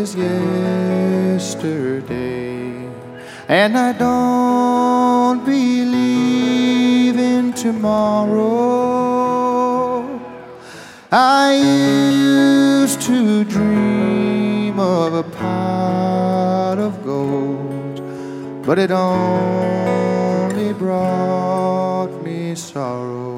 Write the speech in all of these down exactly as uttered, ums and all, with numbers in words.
is yesterday, and I don't believe in tomorrow. I used to dream of a pot of gold, but it only brought me sorrow.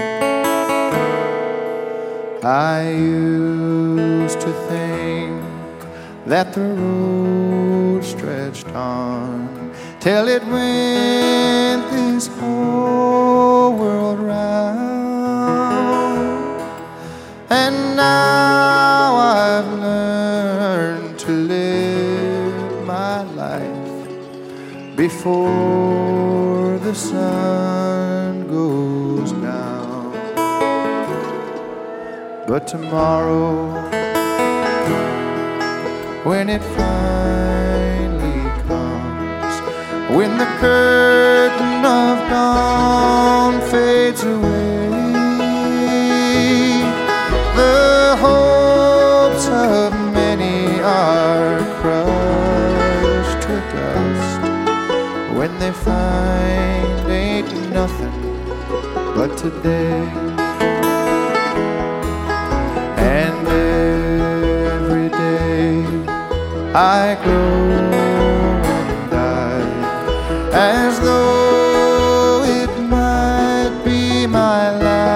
I used to think that the road stretched on till it went this whole world round, and now I've learned to live my life before the sun goes down. But tomorrow, when it finally comes, when the curtain of dawn fades away, the hopes of many are crushed to dust when they find ain't nothing but today. And every day I grow and die as though it might be my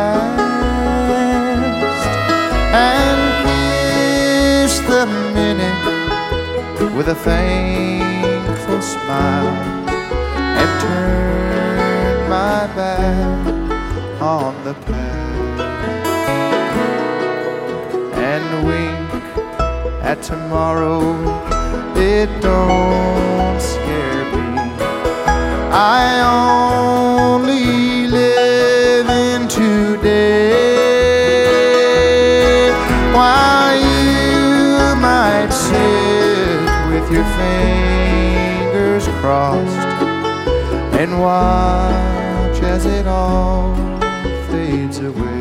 last, and kiss the minute with a thankful smile and turn my back on the past and wink at tomorrow. It don't scare me. I only live in today, while you might sit with your fingers crossed and watch as it all fades away.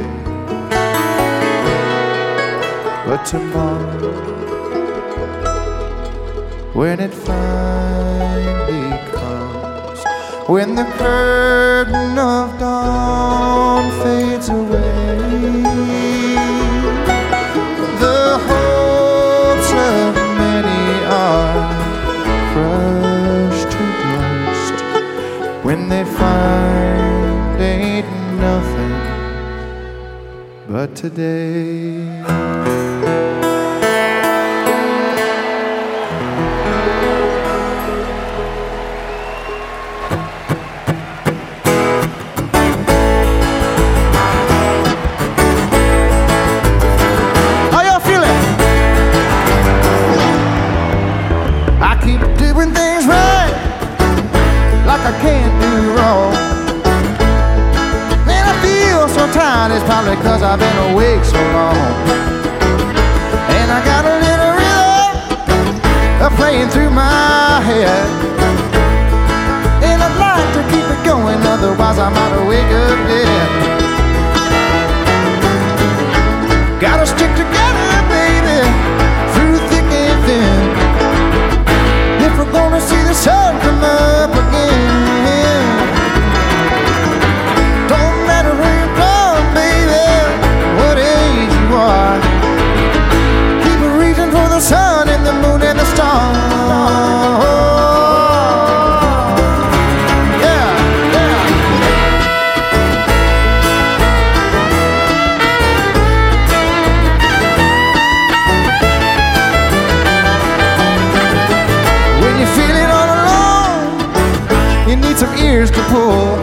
But tomorrow, when it finally comes, when the curtain of dawn fades away, the hopes of many are crushed to dust when they find ain't nothing but today. I can't do wrong, and I feel so tired. It's probably cause I've been awake so long, and I got a little rhythm playing through my head, and I'd like to keep it going, otherwise I might wake up dead. Gotta stick together, baby, through thick and thin, if we're gonna see the sun come up again. Don't matter where you're from, baby, what age you are, keep reaching for the sun and the moon and the stars. Yeah, yeah. When you feel it all alone, you need some ears to pull.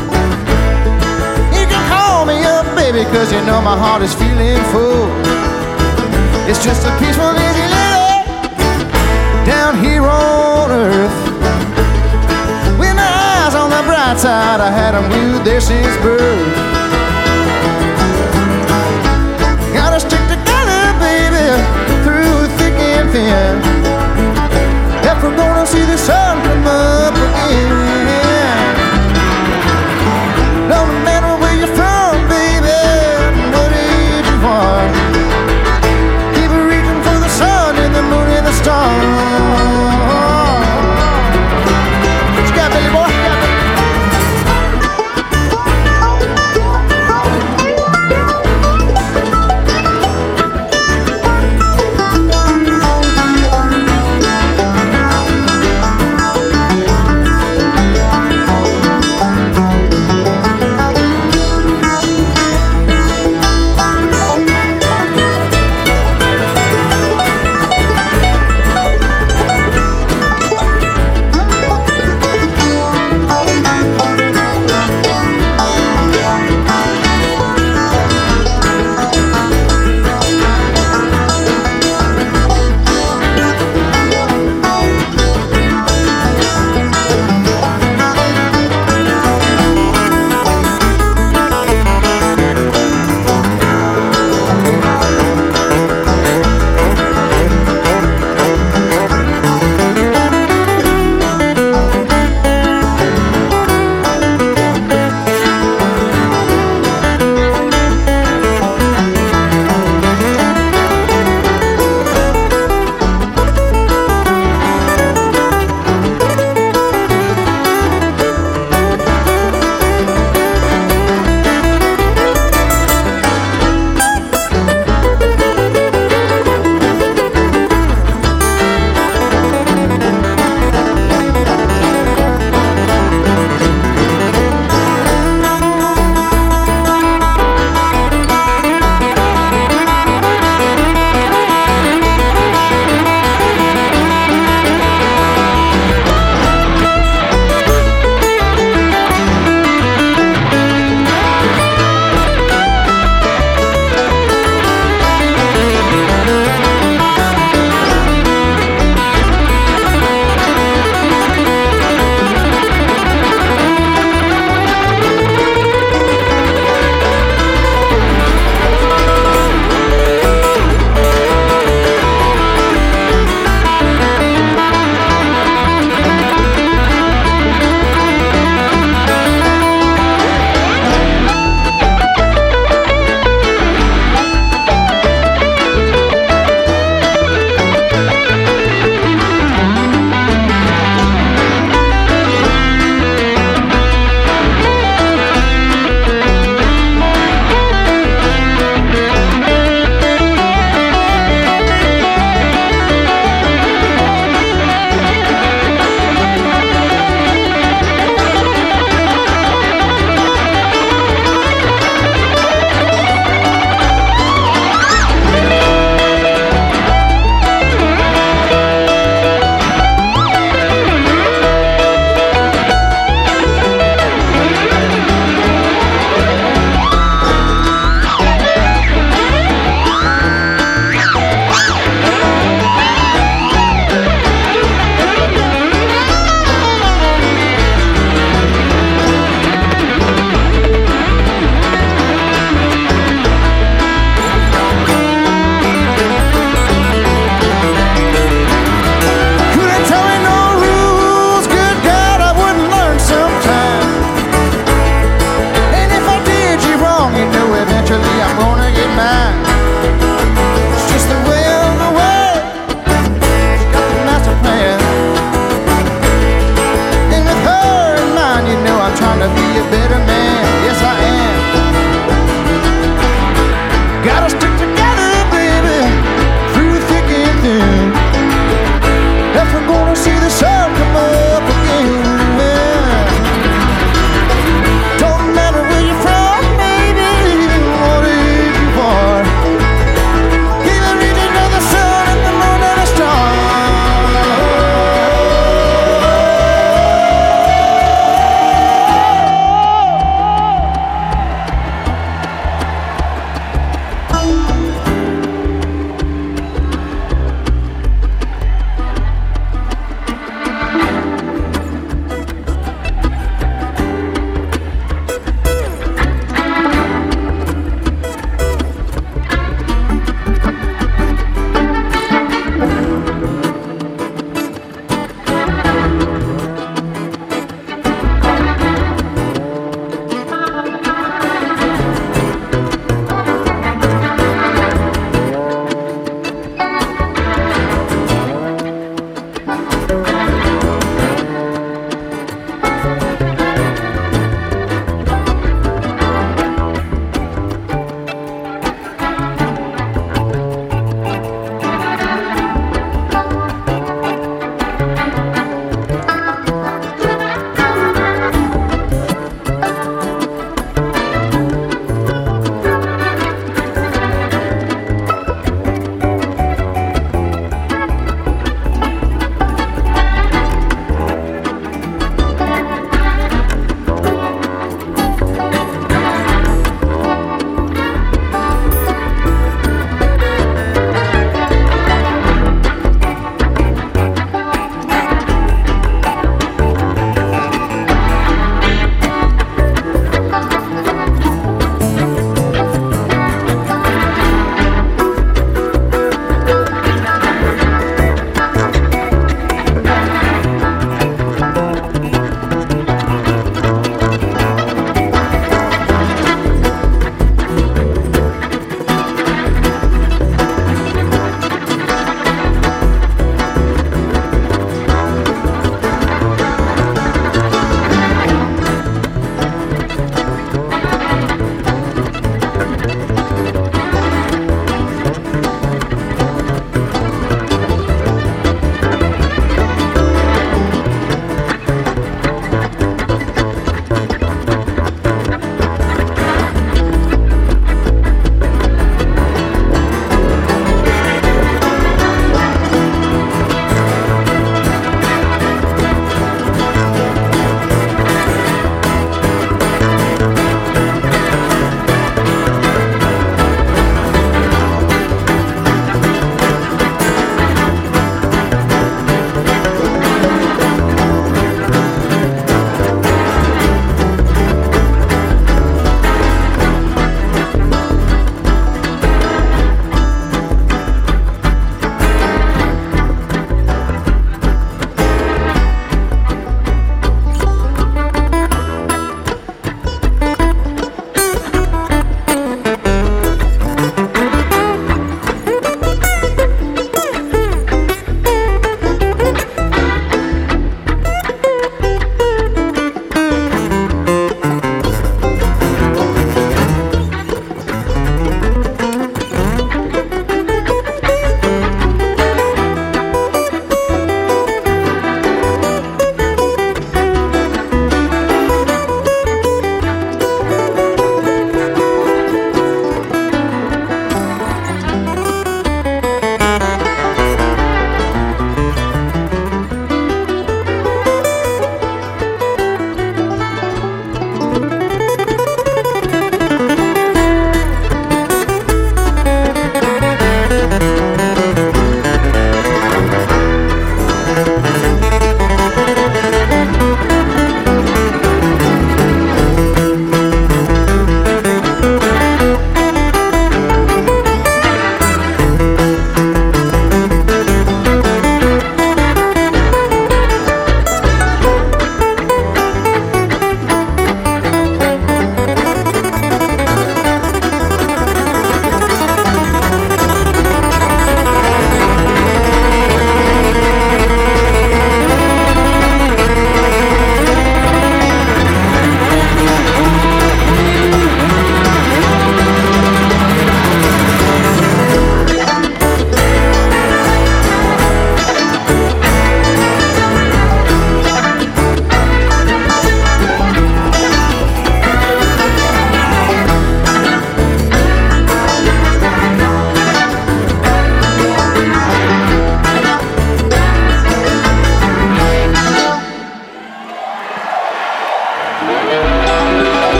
You can call me up, baby, cause you know my heart is feeling full. It's just a peaceful, easy life down here on earth, with my eyes on the bright side. I had them glued there since birth. Gotta stick together, baby, through thick and thin, if we're gonna see the sun come up again. No matter where you're from, baby, what age you are, keep reaching for the sun and the moon and the stars.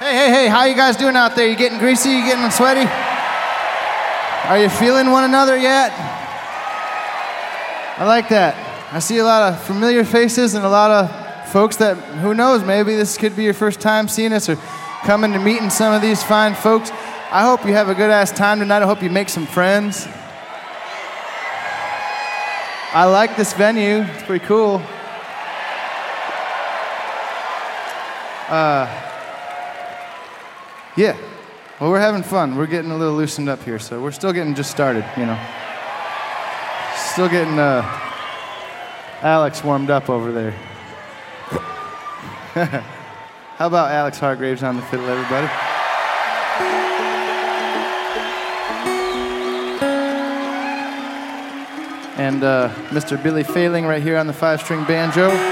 Hey, hey, hey, how you guys doing out there? You getting greasy? You getting sweaty? Are you feeling one another yet? I like that. I see a lot of familiar faces and a lot of folks that, who knows, maybe this could be your first time seeing us or coming to meeting some of these fine folks. I hope you have a good ass time tonight. I hope you make some friends. I like this venue. It's pretty cool. Uh, yeah. Well, we're having fun. We're getting a little loosened up here, so we're still getting just started, you know. Still getting uh, Alex warmed up over there. How about Alex Hargraves on the fiddle, everybody? And uh, Mister Billy Failing right here on the five-string banjo.